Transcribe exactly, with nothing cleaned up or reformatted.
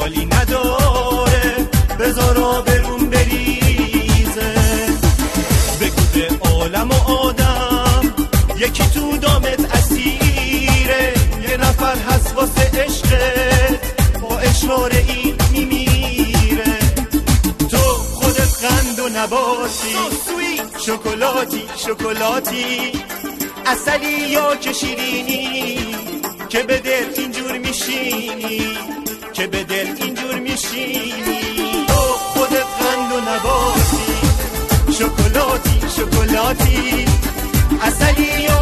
اشکالی نداره، بذارا برون بریزه. بگو به عالم و آدم یکی تو دامت اسیره، یه نفر هست واسه عشقت با اشاره این میمیره. تو خودت قند و نباتی، شکلاتی شکلاتی، عسلی یا که شیرینی، که به دل اینجور میشینی، که به دل اینجور میشینی. تو خودت قند و نباتی، شکلاتی شکلاتی، عسلی یا